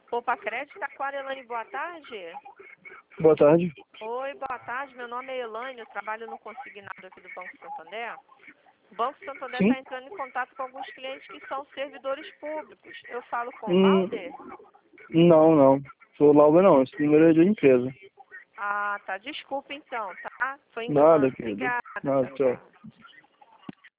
Poupa Crédito, Taquara. Elaine, boa tarde. Boa tarde. Oi, boa tarde. Meu nome é Elaine, eu trabalho no consignado aqui do Banco Santander. O Banco Santander Sim? está entrando em contato com alguns clientes que são servidores públicos. Eu falo com o Hum, Lauder? não. Sou Laura não, esse número é de empresa. Ah, tá. Desculpa então, tá? Foi Nada, engano. querido. Obrigada. Nada, Tchau, tchau. tchau.